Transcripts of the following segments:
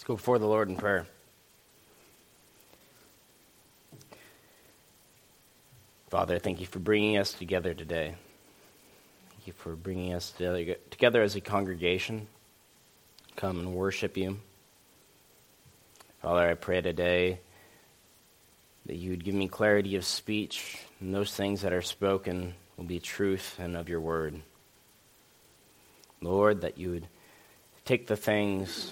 Go before the Lord in prayer. Father, thank you for bringing us together today. Thank you for bringing us together as a congregation. Come and worship you. Father, I pray today that you would give me clarity of speech, and those things that are spoken will be truth and of your word. Lord, that you would take the things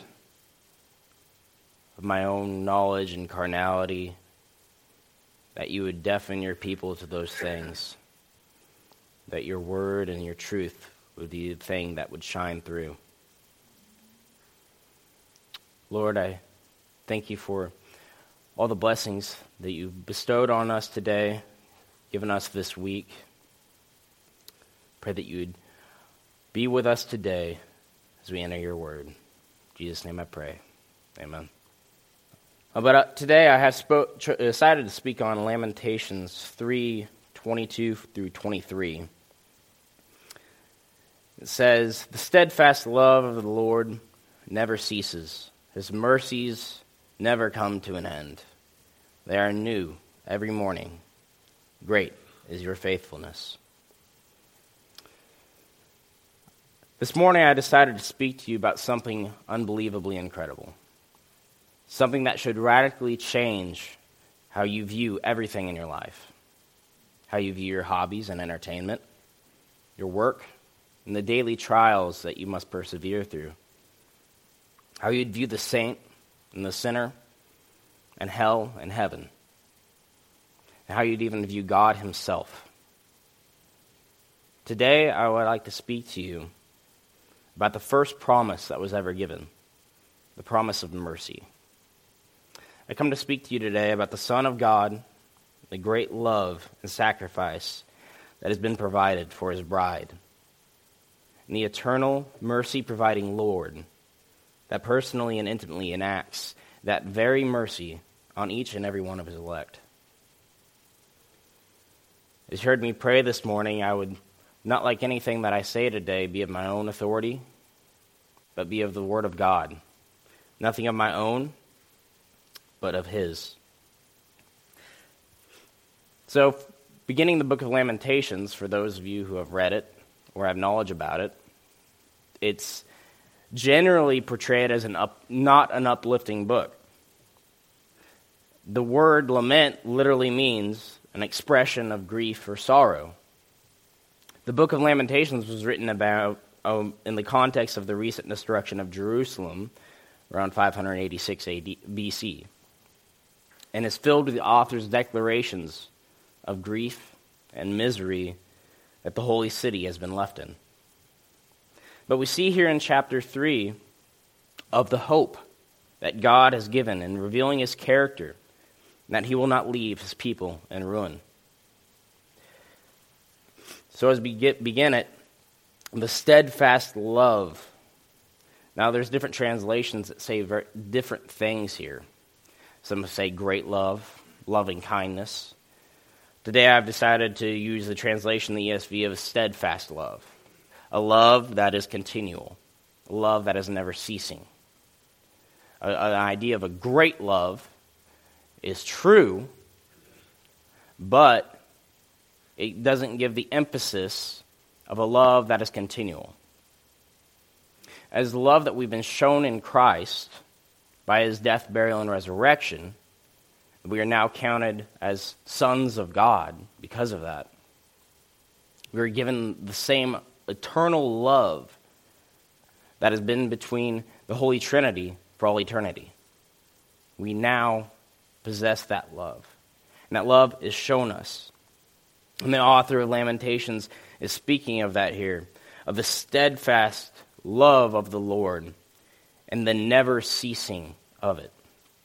of my own knowledge and carnality, that you would deafen your people to those things, that your word and your truth would be the thing that would shine through. Lord, I thank you for all the blessings that you've bestowed on us today, given us this week. Pray that you would be with us today as we enter your word. In Jesus' name I pray. Amen. But today I have decided to speak on Lamentations 3:22 through 23. It says, "The steadfast love of the Lord never ceases. His mercies never come to an end. They are new every morning. Great is your faithfulness." This morning I decided to speak to you about something unbelievably incredible. Something that should radically change how you view everything in your life. How you view your hobbies and entertainment, your work, and the daily trials that you must persevere through. How you'd view the saint and the sinner, and hell and heaven. And how you'd even view God himself. Today I would like to speak to you about the first promise that was ever given, the promise of mercy. I come to speak to you today about the Son of God, the great love and sacrifice that has been provided for his bride, and the eternal mercy-providing Lord that personally and intimately enacts that very mercy on each and every one of his elect. As you heard me pray this morning, I would not like anything that I say today be of my own authority, but be of the Word of God. Nothing of my own, but of his. So, beginning the book of Lamentations, for those of you who have read it or have knowledge about it, it's generally portrayed as not an uplifting book. The word lament literally means an expression of grief or sorrow. The book of Lamentations was written about in the context of the recent destruction of Jerusalem around 586 BC. And is filled with the author's declarations of grief and misery that the holy city has been left in. But we see here in chapter 3 of the hope that God has given in revealing his character, and that he will not leave his people in ruin. So as we begin it, the steadfast love. Now there's different translations that say very different things here. Some say great love, loving kindness. Today I've decided to use the translation in the ESV of steadfast love. A love that is continual. A love that is never ceasing. An idea of a great love is true, but it doesn't give the emphasis of a love that is continual. As the love that we've been shown in Christ, by his death, burial, and resurrection, we are now counted as sons of God because of that. We are given the same eternal love that has been between the Holy Trinity for all eternity. We now possess that love. And that love is shown us. And the author of Lamentations is speaking of that here, of the steadfast love of the Lord and the never ceasing of it.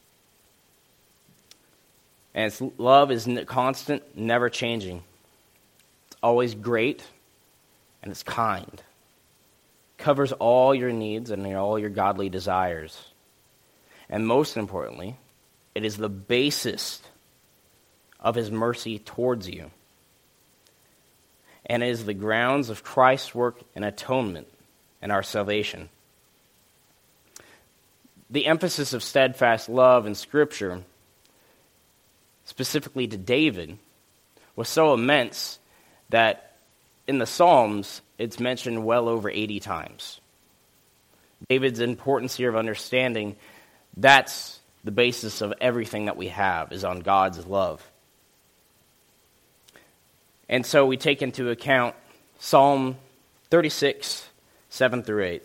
And its love is constant, never changing. It's always great, and it's kind. Covers all your needs and all your godly desires. And most importantly, it is the basis of his mercy towards you. And it is the grounds of Christ's work and atonement and our salvation. the emphasis of steadfast love in Scripture, specifically to David, was so immense that in the Psalms, it's mentioned well over 80 times. David's importance here of understanding that's the basis of everything that we have, is on God's love. And so we take into account Psalm 36, 7 through 8.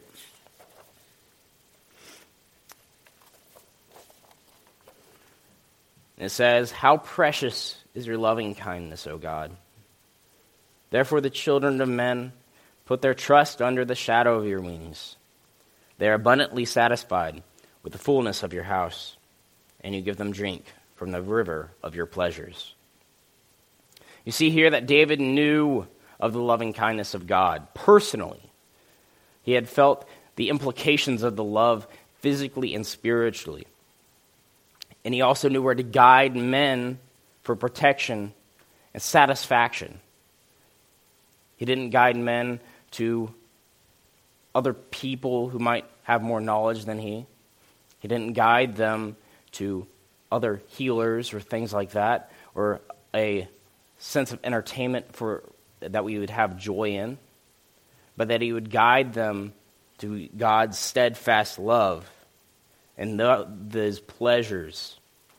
It says, "How precious is your loving kindness, O God! Therefore the children of men put their trust under the shadow of your wings. They are abundantly satisfied with the fullness of your house, and you give them drink from the river of your pleasures." You see here that David knew of the loving kindness of God personally. He had felt the implications of the love physically and spiritually. And he also knew where to guide men for protection and satisfaction. He didn't guide men to other people who might have more knowledge than he. He didn't guide them to other healers or things like that, or a sense of entertainment that we would have joy in, but that he would guide them to God's steadfast love and those pleasures.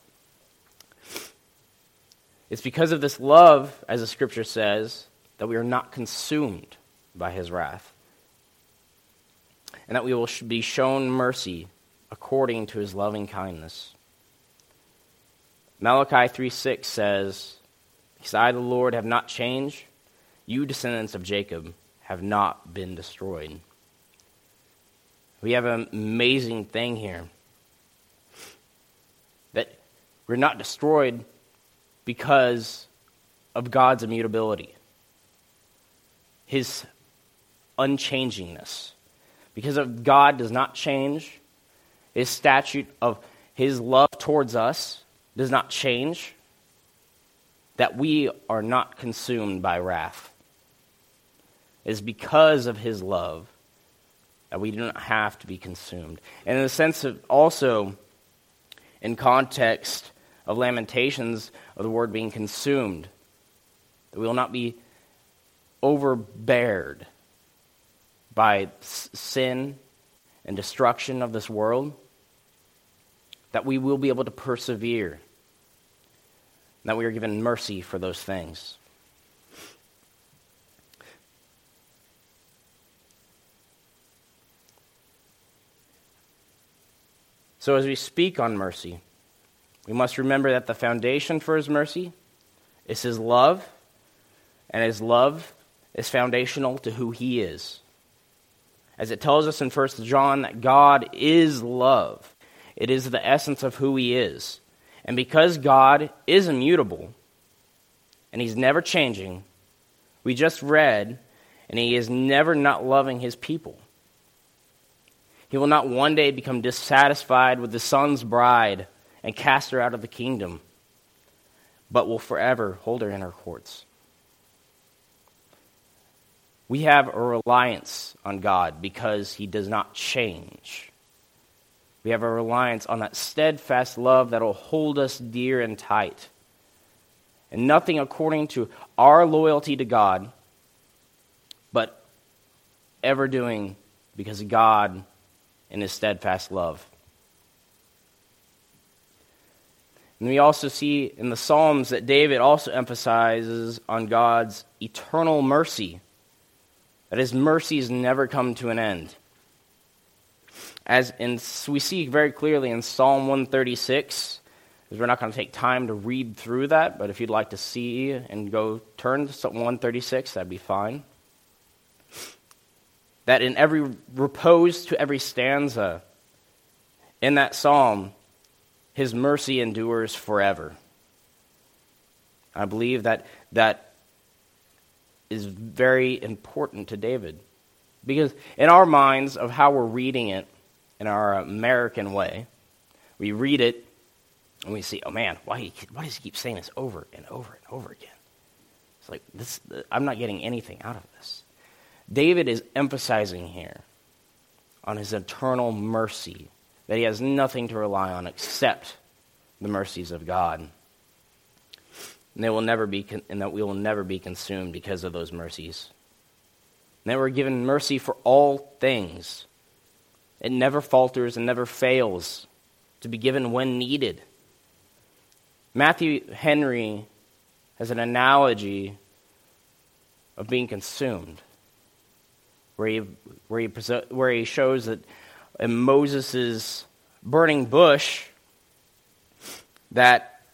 It's because of this love, as the Scripture says, that we are not consumed by his wrath, and that we will be shown mercy according to his loving kindness. Malachi 3:6 says, "Because I, the Lord, have not changed, you descendants of Jacob have not been destroyed." We have an amazing thing here, that we're not destroyed because of God's immutability, his unchangingness. Because of God does not change, his statute of his love towards us does not change, that we are not consumed by wrath. It is because of his love that we do not have to be consumed. And in the sense of also, in context of Lamentations, of the word being consumed, that we will not be overbeared by sin and destruction of this world, that we will be able to persevere, that we are given mercy for those things. So as we speak on mercy, we must remember that the foundation for his mercy is his love, and his love is foundational to who he is. As it tells us in 1 John that God is love. It is the essence of who he is. And because God is immutable, and he's never changing, we just read, and he is never not loving his people. He will not one day become dissatisfied with the son's bride and cast her out of the kingdom, but will forever hold her in her courts. We have a reliance on God because he does not change. We have a reliance on that steadfast love that will hold us dear and tight. And nothing according to our loyalty to God, but ever doing because of God and his steadfast love. And we also see in the Psalms that David also emphasizes on God's eternal mercy, that his mercies never come to an end. We see very clearly in Psalm 136, because we're not going to take time to read through that, but if you'd like to see and go turn to Psalm 136, that'd be fine. That in every repose to every stanza in that psalm, his mercy endures forever. I believe that is very important to David. Because in our minds of how we're reading it in our American way, we read it and we see, oh man, why does he keep saying this over and over and over again? It's like, I'm not getting anything out of this. David is emphasizing here on his eternal mercy that he has nothing to rely on except the mercies of God. And that we will never be consumed because of those mercies. And that we're given mercy for all things. It never falters and never fails to be given when needed. Matthew Henry has an analogy of being consumed, where he shows that in Moses' burning bush, that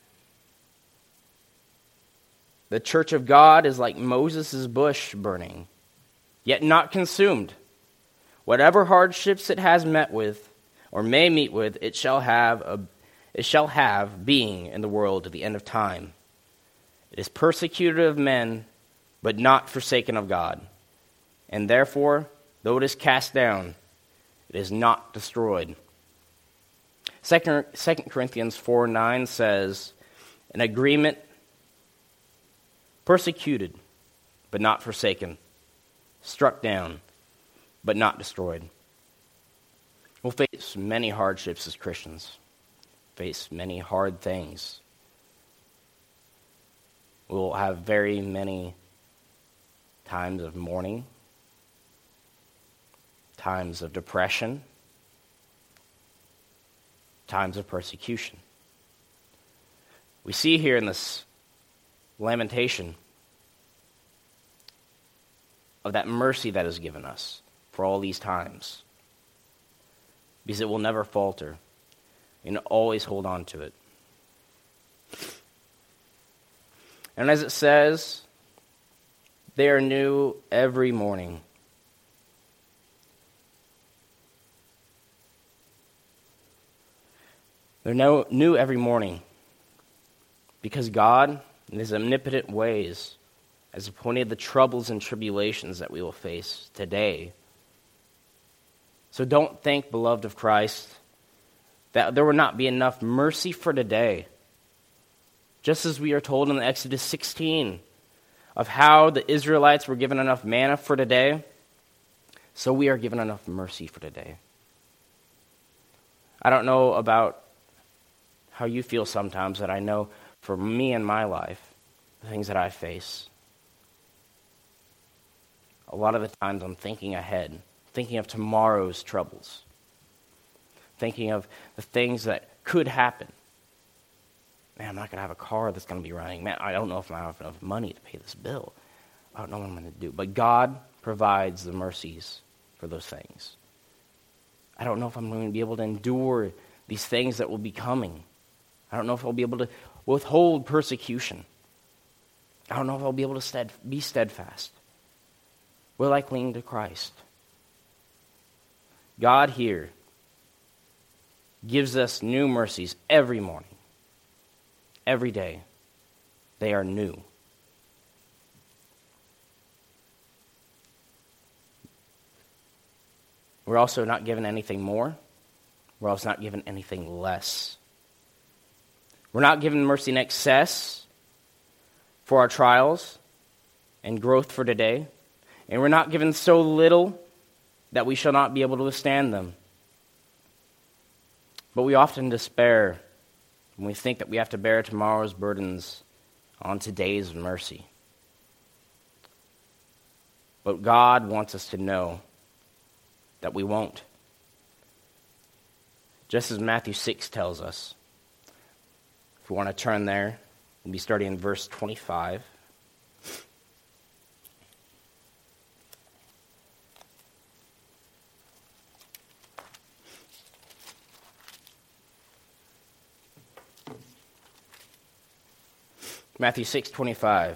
the church of God is like Moses' bush burning, yet not consumed. Whatever hardships it has met with, or may meet with, it shall have being in the world to the end of time. It is persecuted of men, but not forsaken of God. And therefore, though it is cast down, it is not destroyed. 2 Corinthians 4:9 says, an agreement, persecuted, but not forsaken, struck down, but not destroyed. We'll face many hardships as Christians, face many hard things. We'll have very many times of mourning, times of depression, times of persecution. We see here in this lamentation of that mercy that is given us for all these times, because it will never falter and always hold on to it. And as it says, they are new every morning. They're new every morning because God, in his omnipotent ways, has appointed the troubles and tribulations that we will face today. So don't think, beloved of Christ, that there will not be enough mercy for today. Just as we are told in Exodus 16 of how the Israelites were given enough manna for today, so we are given enough mercy for today. I don't know about how you feel sometimes, but I know for me in my life, the things that I face, a lot of the times I'm thinking ahead, thinking of tomorrow's troubles, thinking of the things that could happen. Man, I'm not going to have a car that's going to be running. Man, I don't know if I have enough money to pay this bill. I don't know what I'm going to do. But God provides the mercies for those things. I don't know if I'm going to be able to endure these things that will be coming. I don't know if I'll be able to withhold persecution. I don't know if I'll be able to be steadfast. Will I cling to Christ? God here gives us new mercies every morning. Every day, they are new. We're also not given anything more. We're also not given anything less. We're not given mercy in excess for our trials and growth for today. And we're not given so little that we shall not be able to withstand them. But we often despair when we think that we have to bear tomorrow's burdens on today's mercy. But God wants us to know that we won't. Just as Matthew 6 tells us. If we want to turn there, we'll be starting in verse 25. Matthew 6:25.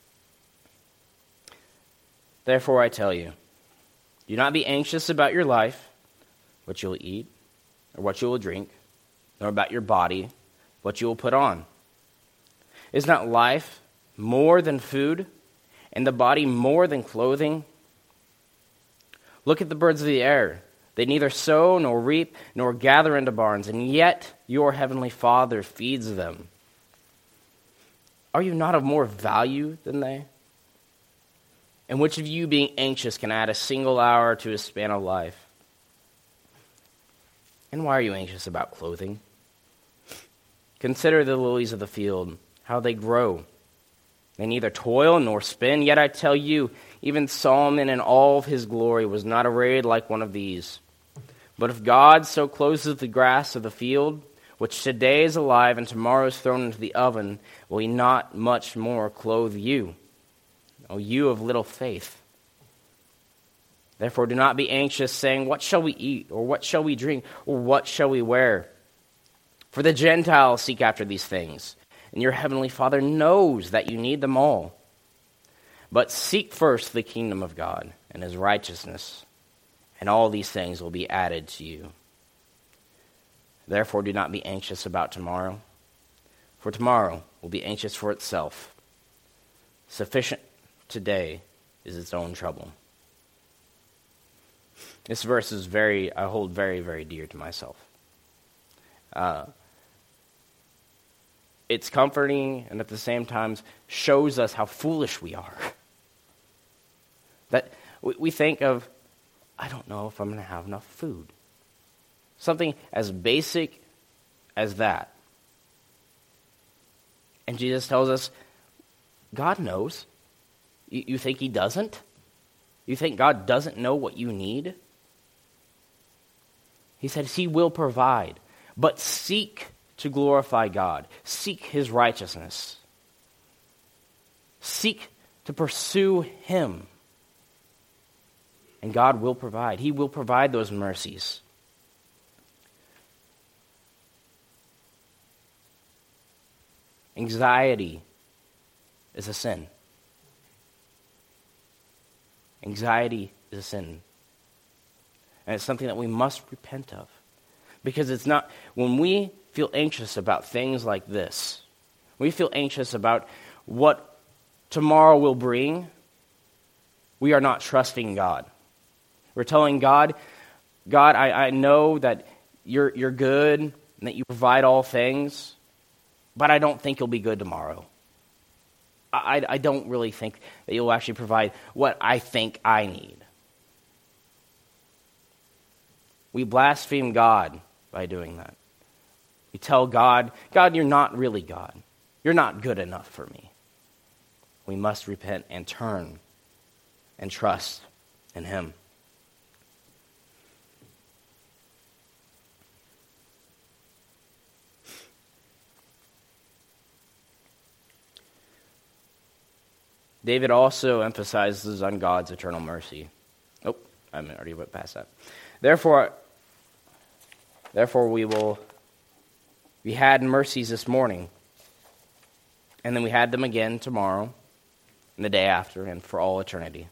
Therefore I tell you, do not be anxious about your life, what you will eat, or what you will drink, nor about your body, what you will put on. Is not life more than food, and the body more than clothing? Look at the birds of the air. They neither sow nor reap nor gather into barns, and yet your heavenly Father feeds them. Are you not of more value than they? And which of you, being anxious, can add a single hour to his span of life? And why are you anxious about clothing? Consider the lilies of the field, how they grow. They neither toil nor spin, yet I tell you, even Solomon in all of his glory was not arrayed like one of these. But if God so clothes the grass of the field, which today is alive and tomorrow is thrown into the oven, will he not much more clothe you, O you of little faith? Therefore do not be anxious, saying, what shall we eat, or what shall we drink, or what shall we wear? For the Gentiles seek after these things, and your heavenly Father knows that you need them all. But seek first the kingdom of God and his righteousness, and all these things will be added to you. Therefore do not be anxious about tomorrow, for tomorrow will be anxious for itself. Sufficient today is its own trouble. This verse is I hold very, very dear to myself. It's comforting and at the same time shows us how foolish we are. That we think of, I don't know if I'm going to have enough food. Something as basic as that. And Jesus tells us, God knows. You think he doesn't? You think God doesn't know what you need? He says he will provide, but seek to glorify God. Seek his righteousness. Seek to pursue him. And God will provide. He will provide those mercies. Anxiety is a sin. Anxiety is a sin. And it's something that we must repent of. Because it's not, when we feel anxious about things like this, we feel anxious about what tomorrow will bring, we are not trusting God. We're telling God, I know that you're good and that you provide all things, but I don't think you'll be good tomorrow. I don't really think that you'll actually provide what I think I need. We blaspheme God by doing that. We tell God, you're not really God. You're not good enough for me. We must repent and turn and trust in him. David also emphasizes on God's eternal mercy. Oh, I already went past that. Therefore we had mercies this morning, and then we had them again tomorrow, and the day after, and for all eternity.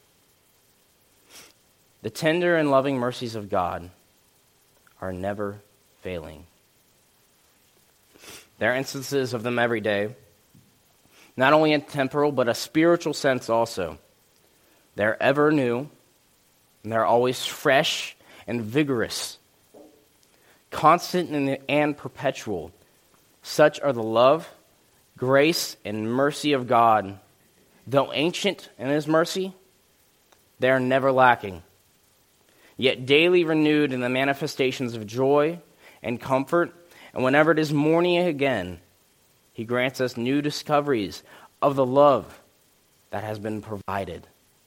The tender and loving mercies of God are never failing. There are instances of them every day, not only in temporal, but a spiritual sense also. They're ever new, and they're always fresh and vigorous, constant and perpetual. Such are the love, grace, and mercy of God. Though ancient in his mercy, they are never lacking, yet daily renewed in the manifestations of joy and comfort. And whenever it is morning again, he grants us new discoveries of the love that has been provided.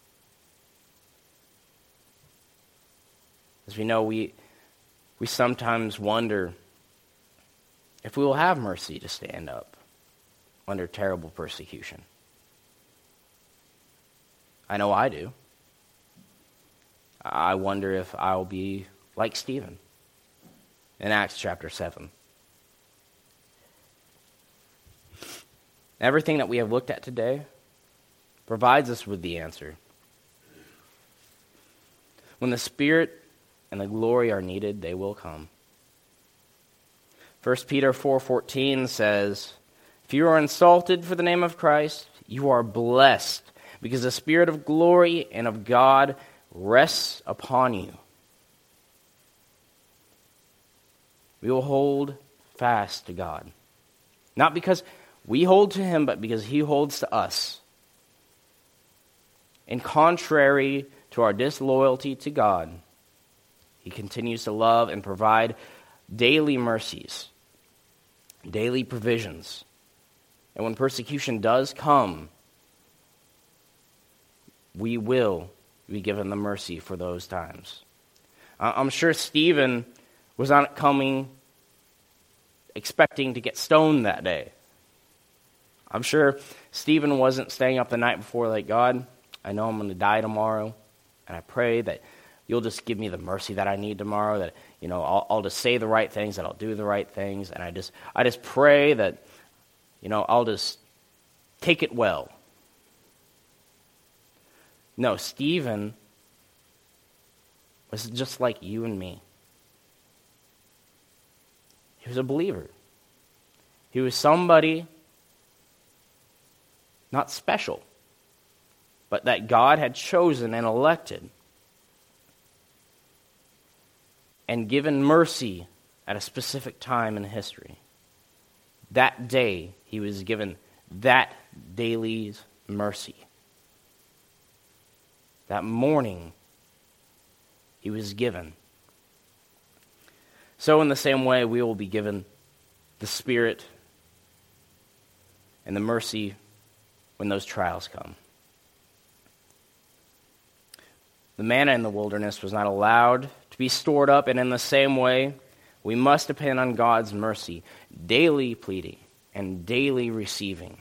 As we know, we sometimes wonder if we will have mercy to stand up under terrible persecution. I know I do. I wonder if I'll be like Stephen in Acts chapter 7. Everything that we have looked at today provides us with the answer. When the Spirit and the glory are needed, they will come. 1 Peter 4:14 says, if you are insulted for the name of Christ, you are blessed, because the Spirit of glory and of God rests upon you. We will hold fast to God. Not because we hold to him, but because he holds to us. And contrary to our disloyalty to God, he continues to love and provide daily mercies, daily provisions. And when persecution does come, we will be given the mercy for those times. I'm sure Stephen was not coming expecting to get stoned that day. I'm sure Stephen wasn't staying up the night before like, God, I know I'm going to die tomorrow, and I pray that you'll just give me the mercy that I need tomorrow, that, I'll just say the right things, that I'll do the right things, and I just pray that, I'll just take it well. No, Stephen was just like you and me. He was a believer. He was somebody not special, but that God had chosen and elected and given mercy at a specific time in history. That day, he was given that daily mercy. That morning, he was given. So in the same way, we will be given the Spirit and the mercy when those trials come. The manna in the wilderness was not allowed to be stored up, and in the same way, we must depend on God's mercy, daily pleading and daily receiving.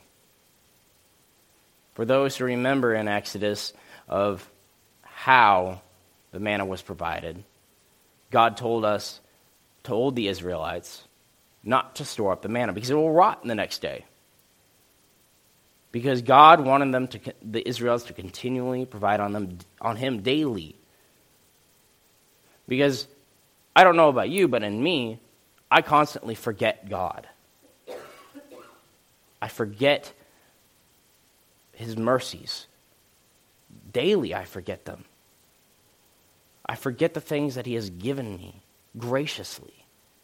For those who remember in Exodus of how the manna was provided, God told the Israelites not to store up the manna because it will rot the next day. Because God wanted the Israelites to continually provide on him daily. Because I don't know about you, but in me, I constantly forget God. I forget his mercies. Daily I forget them. I forget the things that he has given me graciously.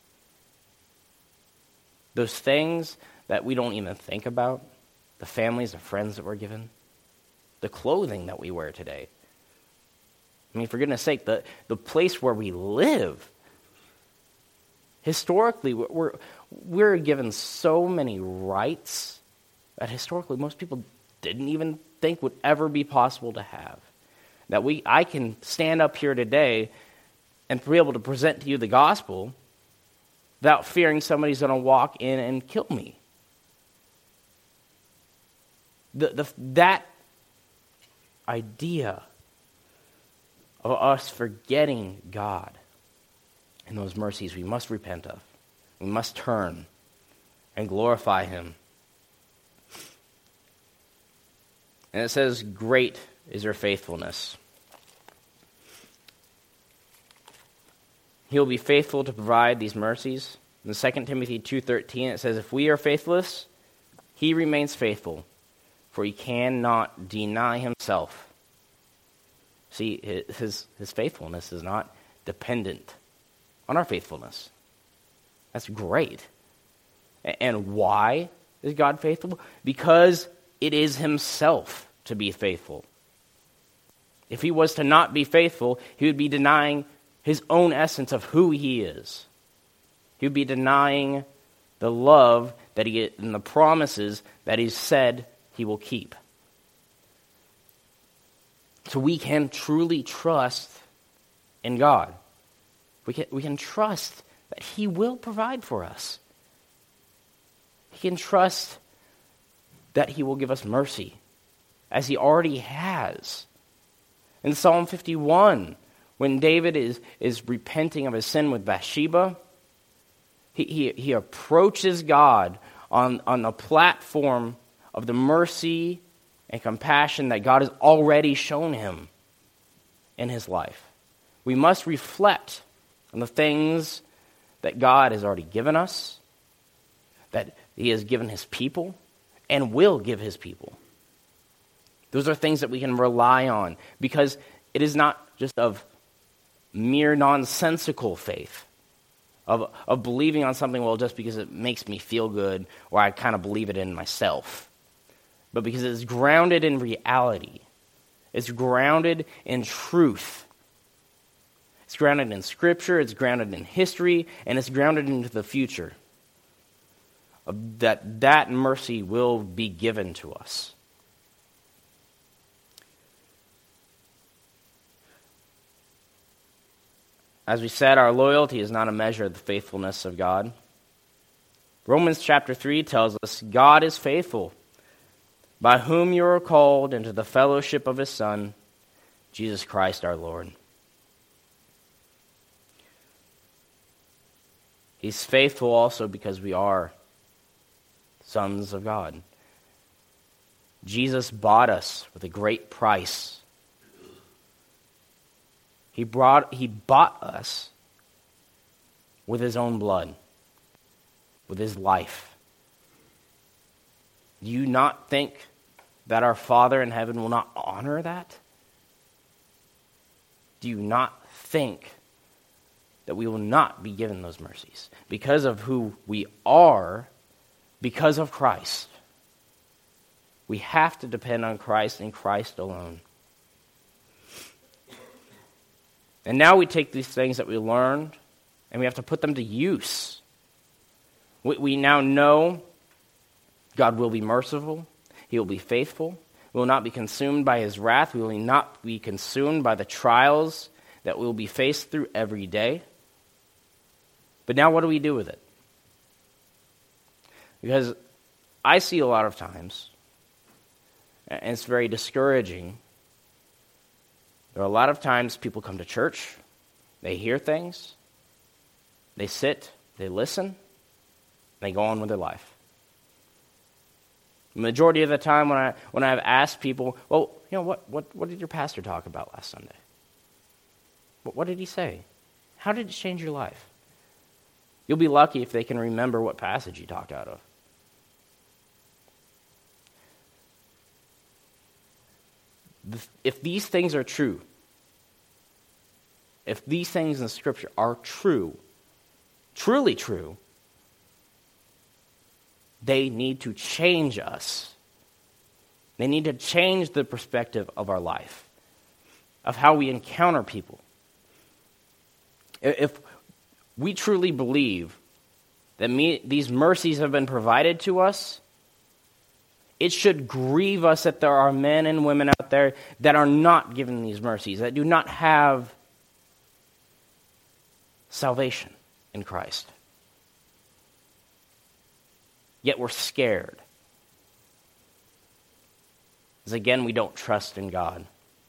Those things that we don't even think about, the families, the friends that we're given, the clothing that we wear today. I mean, for goodness sake, the place where we live. Historically, we're given so many rights that historically most people didn't even think would ever be possible to have. That I can stand up here today and be able to present to you the gospel without fearing somebody's going to walk in and kill me. That idea of us forgetting God and those mercies we must repent of. We must turn and glorify him. And it says, great is your faithfulness. He'll be faithful to provide these mercies. In 2 Timothy 2:13, it says, if we are faithless, he remains faithful, for he cannot deny himself. See, his faithfulness is not dependent on our faithfulness. That's great. And why is God faithful? Because it is himself to be faithful. If he was to not be faithful, he would be denying his own essence of who he is. He would be denying the love that and the promises that he said he will keep. So we can truly trust in God. We can trust that he will provide for us. He can trust that he will give us mercy, as he already has. In Psalm 51, when David is repenting of his sin with Bathsheba, he approaches God on the platform of the mercy and compassion that God has already shown him in his life. We must reflect on the things that God has already given us, that he has given his people, and will give his people. Those are things that we can rely on, because it is not just of mere nonsensical faith, of believing on something, well, just because it makes me feel good, or I kind of believe it in myself, but because it is grounded in reality. It's grounded in truth. It's grounded in Scripture, it's grounded in history, and it's grounded into the future. That mercy will be given to us. As we said, our loyalty is not a measure of the faithfulness of God. Romans chapter 3 tells us, God is faithful, by whom you are called into the fellowship of his Son, Jesus Christ our Lord. He's faithful also because we are sons of God. Jesus bought us with a great price. He bought us with his own blood, with his life. Do you not think that our Father in heaven will not honor that? Do you not think that we will not be given those mercies because of who we are, because of Christ? We have to depend on Christ and Christ alone. And now we take these things that we learned and we have to put them to use. We now know God will be merciful. He will be faithful. We will not be consumed by his wrath. We will not be consumed by the trials that we will be faced through every day. But now what do we do with it? Because I see a lot of times, and it's very discouraging, there are a lot of times people come to church, they hear things, they sit, they listen, they go on with their life. The majority of the time when I've asked people, well, what did your pastor talk about last Sunday? What did he say? How did it change your life? You'll be lucky if they can remember what passage he talked out of. If these things are true, if these things in the Scripture are true, truly true, they need to change us. They need to change the perspective of our life, of how we encounter people. If we truly believe that these mercies have been provided to us, it should grieve us that there are men and women out there that are not given these mercies, that do not have salvation in Christ. Yet we're scared. Because again, we don't trust in God.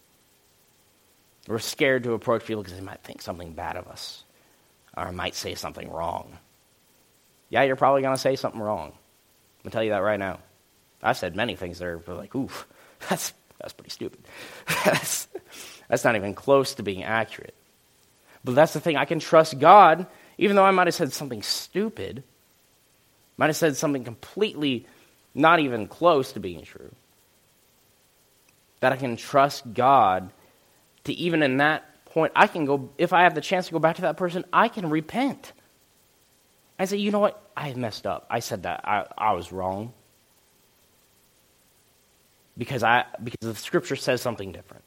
We're scared to approach people because they might think something bad of us, or might say something wrong. Yeah, you're probably going to say something wrong. I'm going to tell you that right now. I've said many things that are like, oof, that's pretty stupid. That's not even close to being accurate. But that's the thing, I can trust God, even though I might have said something stupid, might have said something completely not even close to being true. That I can trust God to, even in that point, I can go, if I have the chance to go back to that person, I can repent. I say, you know what, I messed up. I said that, I was wrong. Because the Scripture says something different.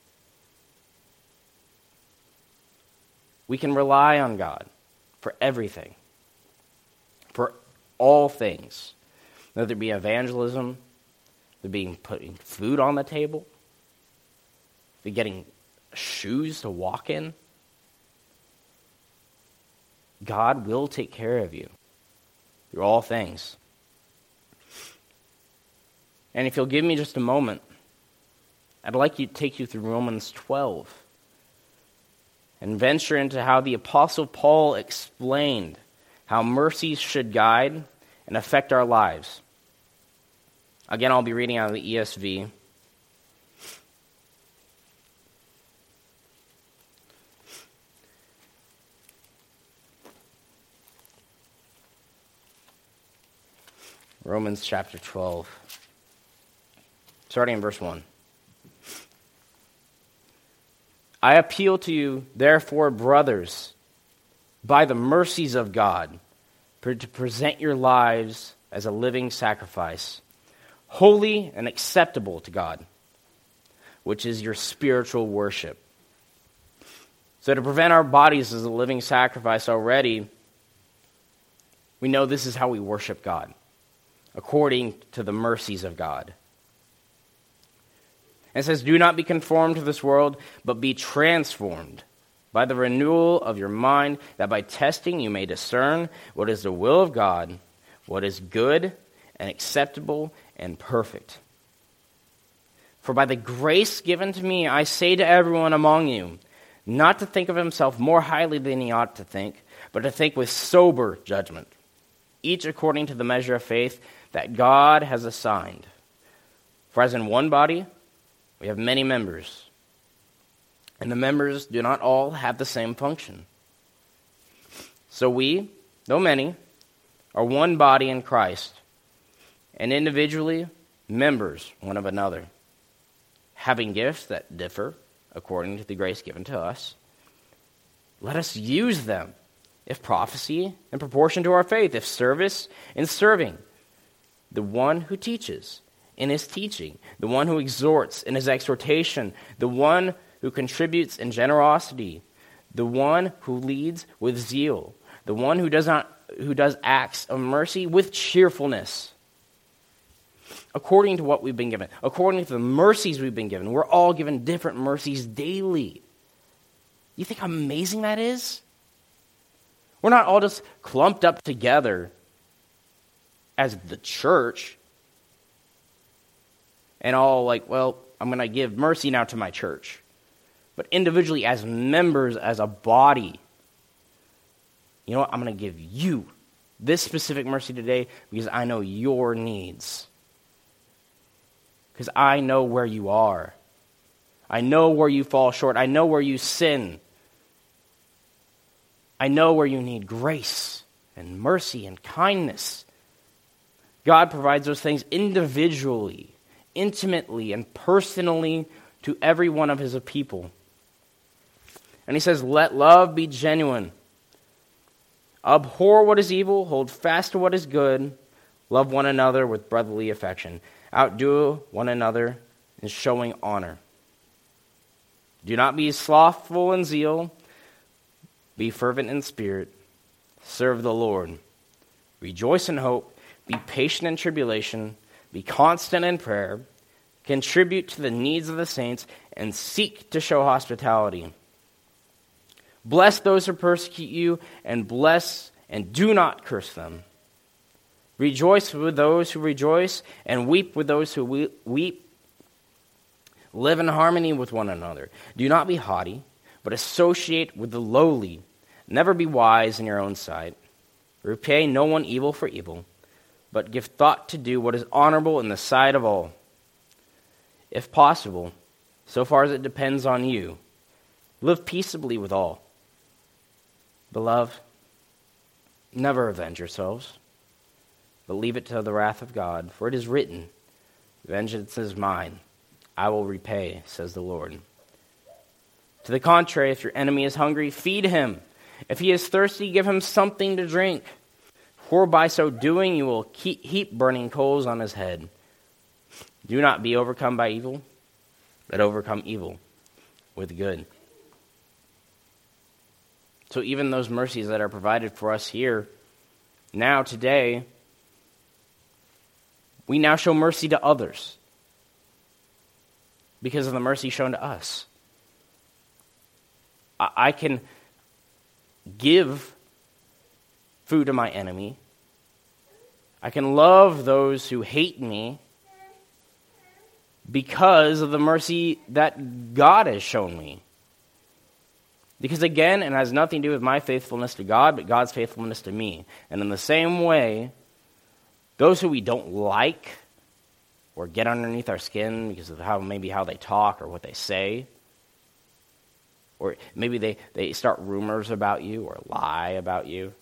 We can rely on God for everything, for all things, whether it be evangelism, putting food on the table, getting shoes to walk in. God will take care of you through all things. And if you'll give me just a moment, I'd like to take you through Romans 12 and venture into how the Apostle Paul explained how mercies should guide and affect our lives. Again, I'll be reading out of the ESV. Romans chapter 12, starting in verse 1. I appeal to you, therefore, brothers, by the mercies of God, to present your lives as a living sacrifice, holy and acceptable to God, which is your spiritual worship. So to present our bodies as a living sacrifice already, we know this is how we worship God, according to the mercies of God. And it says, do not be conformed to this world, but be transformed by the renewal of your mind, that by testing you may discern what is the will of God, what is good and acceptable and perfect. For by the grace given to me, I say to everyone among you, not to think of himself more highly than he ought to think, but to think with sober judgment, each according to the measure of faith that God has assigned. For as in one body, we have many members, and the members do not all have the same function. So we, though many, are one body in Christ, and individually members one of another, having gifts that differ according to the grace given to us. Let us use them. If prophecy, in proportion to our faith. If service, in serving. The one who teaches, in his teaching. The one who exhorts, in his exhortation. The one who contributes in generosity. The one who leads with zeal. The one who does acts of mercy with cheerfulness. According to what we've been given. According to the mercies we've been given. We're all given different mercies daily. You think how amazing that is? We're not all just clumped up together as the church and all like, well, I'm going to give mercy now to my church. But individually as members, as a body, you know what? I'm going to give you this specific mercy today because I know your needs. Because I know where you are. I know where you fall short. I know where you sin. I know where you need grace and mercy and kindness. God provides those things individually, intimately, and personally to every one of his people. And he says, let love be genuine. Abhor what is evil, hold fast to what is good, love one another with brotherly affection. Outdo one another in showing honor. Do not be slothful in zeal. Be fervent in spirit. Serve the Lord. Rejoice in hope. Be patient in tribulation. Be constant in prayer. Contribute to the needs of the saints. And seek to show hospitality. Bless those who persecute you. And bless and do not curse them. Rejoice with those who rejoice. And weep with those who weep. Live in harmony with one another. Do not be haughty, but associate with the lowly. Never be wise in your own sight. Repay no one evil for evil, but give thought to do what is honorable in the sight of all. If possible, so far as it depends on you, live peaceably with all. Beloved, never avenge yourselves, but leave it to the wrath of God, for it is written, vengeance is mine, I will repay, says the Lord. To the contrary, if your enemy is hungry, feed him. If he is thirsty, give him something to drink. For by so doing, you will heap burning coals on his head. Do not be overcome by evil, but overcome evil with good. So even those mercies that are provided for us here, now, today, we now show mercy to others because of the mercy shown to us. I can give food to my enemy. I can love those who hate me because of the mercy that God has shown me. Because again, it has nothing to do with my faithfulness to God, but God's faithfulness to me. And in the same way, those who we don't like or get underneath our skin because of how they talk or what they say, or maybe they start rumors about you or lie about you,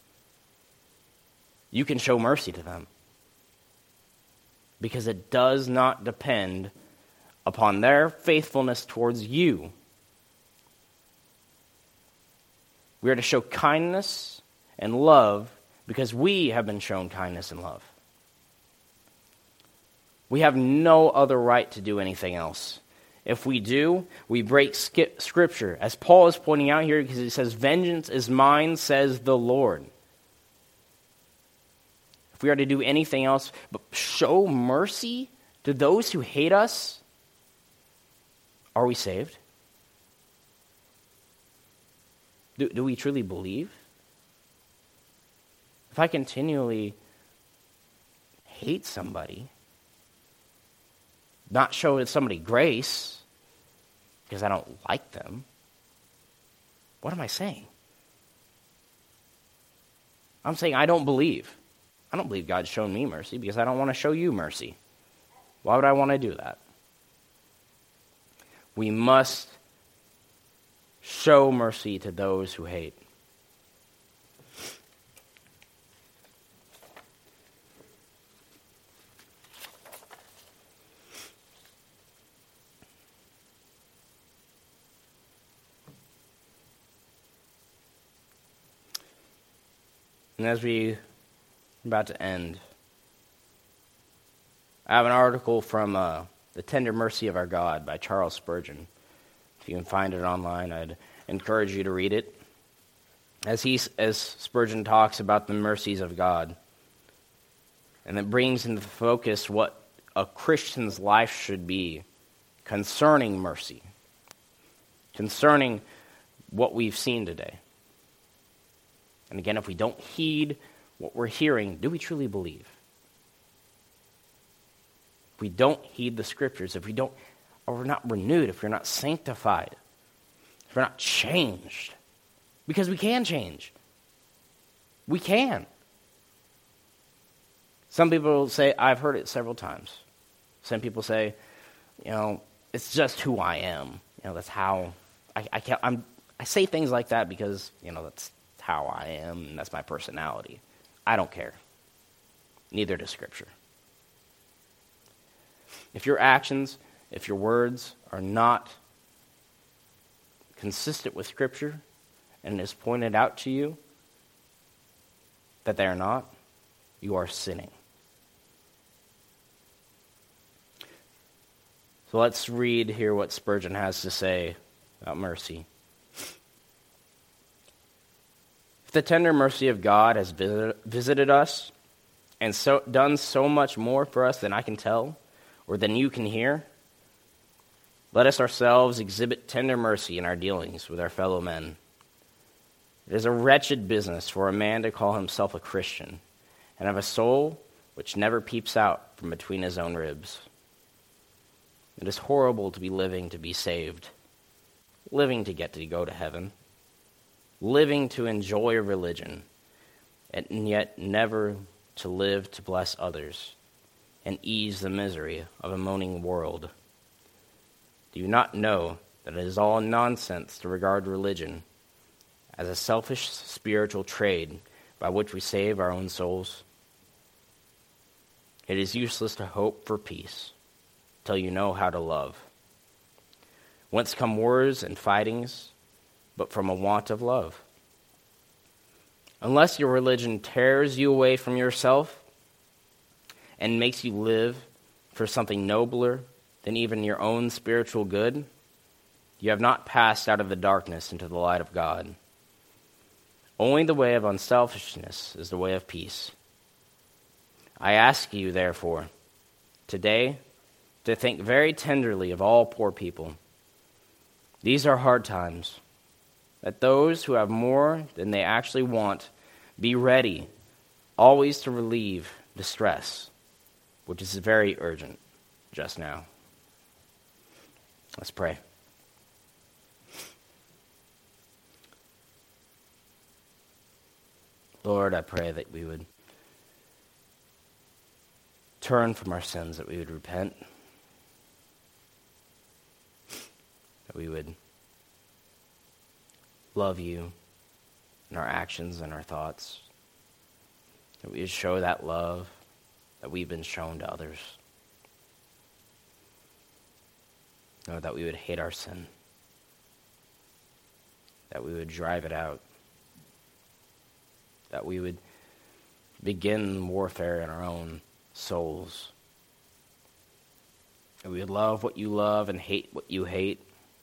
you can show mercy to them. Because it does not depend upon their faithfulness towards you. We are to show kindness and love because we have been shown kindness and love. We have no other right to do anything else. If we do, we break Scripture. As Paul is pointing out here, because he says, vengeance is mine, says the Lord. If we are to do anything else but show mercy to those who hate us, are we saved? Do we truly believe? If I continually hate somebody, not show somebody grace because I don't like them, what am I saying? I'm saying I don't believe. I don't believe God's shown me mercy because I don't want to show you mercy. Why would I want to do that? We must show mercy to those who hate. And as we're about to end, I have an article from The Tender Mercy of Our God by Charles Spurgeon. If you can find it online, I'd encourage you to read it. As Spurgeon talks about the mercies of God, and it brings into focus what a Christian's life should be concerning mercy, concerning what we've seen today. And again, if we don't heed what we're hearing, do we truly believe? If we don't heed the Scriptures, if we're not renewed, if we're not sanctified, if we're not changed, because we can change. We can. Some people say, I've heard it several times. Some people say, it's just who I am. That's how I say things like that because, that's how I am, and that's my personality. I don't care. Neither does Scripture. If your actions, if your words are not consistent with Scripture, and it is pointed out to you that they are not, you are sinning. So let's read here what Spurgeon has to say about mercy. If the tender mercy of God has visited us and done so much more for us than I can tell or than you can hear, let us ourselves exhibit tender mercy in our dealings with our fellow men. It is a wretched business for a man to call himself a Christian and have a soul which never peeps out from between his own ribs. It is horrible to be living to be saved, living to get to go to heaven, living to enjoy religion, and yet never to live to bless others and ease the misery of a moaning world. Do you not know that it is all nonsense to regard religion as a selfish spiritual trade by which we save our own souls? It is useless to hope for peace till you know how to love. Whence come wars and fightings, but from a want of love? Unless your religion tears you away from yourself and makes you live for something nobler than even your own spiritual good, you have not passed out of the darkness into the light of God. Only the way of unselfishness is the way of peace. I ask you, therefore, today, to think very tenderly of all poor people. These are hard times. That those who have more than they actually want be ready always to relieve distress, which is very urgent just now. Let's pray. Lord, I pray that we would turn from our sins, that we would repent, that we would love you in our actions and our thoughts, that we would show that love that we've been shown to others. Lord, that we would hate our sin, that we would drive it out, that we would begin warfare in our own souls, that we would love what you love and hate what you hate,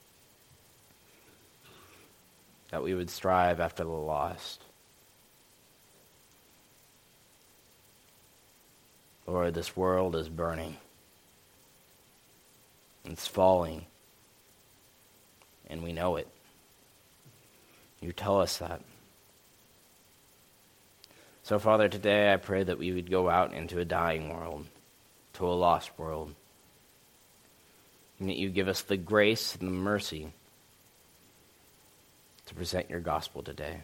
that we would strive after the lost. Lord, this world is burning. It's falling. And we know it. You tell us that. So, Father, today I pray that we would go out into a dying world, to a lost world, and that you give us the grace and the mercy to present your gospel today.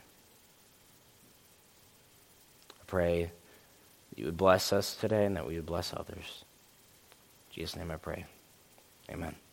I pray that you would bless us today and that we would bless others. In Jesus' name I pray. Amen.